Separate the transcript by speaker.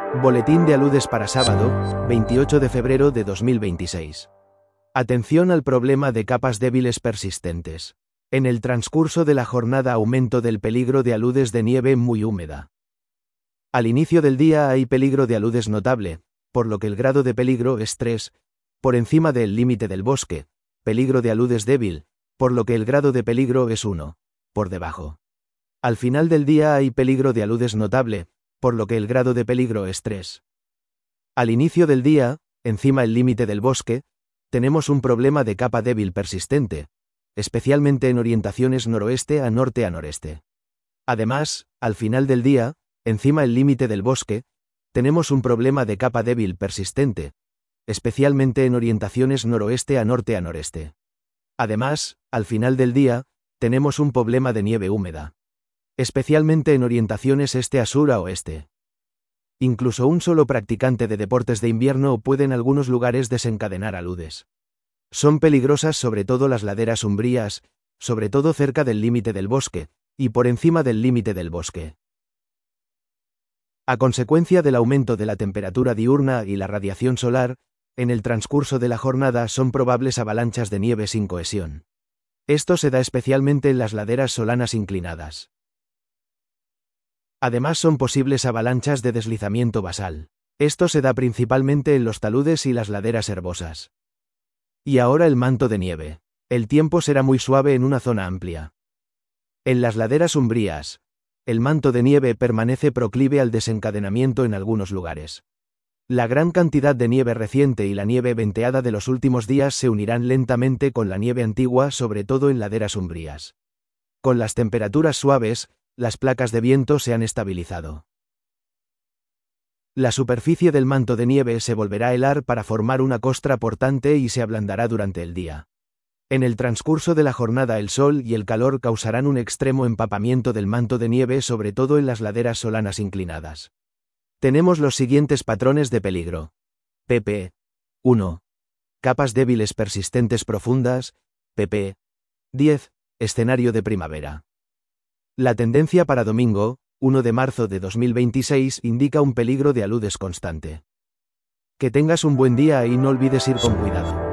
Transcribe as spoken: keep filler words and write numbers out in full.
Speaker 1: Boletín de aludes para sábado, veintiocho de febrero de dos mil veintiséis. Atención al problema de capas débiles persistentes. En el transcurso de la jornada aumento del peligro de aludes de nieve muy húmeda. Al inicio del día hay peligro de aludes notable, por lo que el grado de peligro es tres, por encima del límite del bosque, peligro de aludes débil, por lo que el grado de peligro es uno, por debajo. Al final del día hay peligro de aludes notable, por lo que el grado de peligro es tres. Al inicio del día, encima el límite del bosque, tenemos un problema de capa débil persistente, especialmente en orientaciones noroeste a norte a noreste. Además, al final del día, encima el límite del bosque, tenemos un problema de capa débil persistente, especialmente en orientaciones noroeste a norte a noreste. Además, al final del día, tenemos un problema de nieve húmeda, especialmente en orientaciones este a sur a oeste. Incluso un solo practicante de deportes de invierno puede en algunos lugares desencadenar aludes. Son peligrosas sobre todo las laderas umbrías, sobre todo cerca del límite del bosque, y por encima del límite del bosque. A consecuencia del aumento de la temperatura diurna y la radiación solar, en el transcurso de la jornada son probables avalanchas de nieve sin cohesión. Esto se da especialmente en las laderas solanas inclinadas. Además son posibles avalanchas de deslizamiento basal. Esto se da principalmente en los taludes y las laderas herbosas. Y ahora el manto de nieve. El tiempo será muy suave en una zona amplia. En las laderas umbrías, el manto de nieve permanece proclive al desencadenamiento en algunos lugares. La gran cantidad de nieve reciente y la nieve venteada de los últimos días se unirán lentamente con la nieve antigua, sobre todo en laderas umbrías. Con las temperaturas suaves, las placas de viento se han estabilizado. La superficie del manto de nieve se volverá a helar para formar una costra portante y se ablandará durante el día. En el transcurso de la jornada el sol y el calor causarán un extremo empapamiento del manto de nieve, sobre todo en las laderas solanas inclinadas. Tenemos los siguientes patrones de peligro. pp. uno. Capas débiles persistentes profundas. pp. diez. Escenario de primavera. La tendencia para domingo, uno de marzo de dos mil veintiséis, indica un peligro de aludes constante. Que tengas un buen día y no olvides ir con cuidado.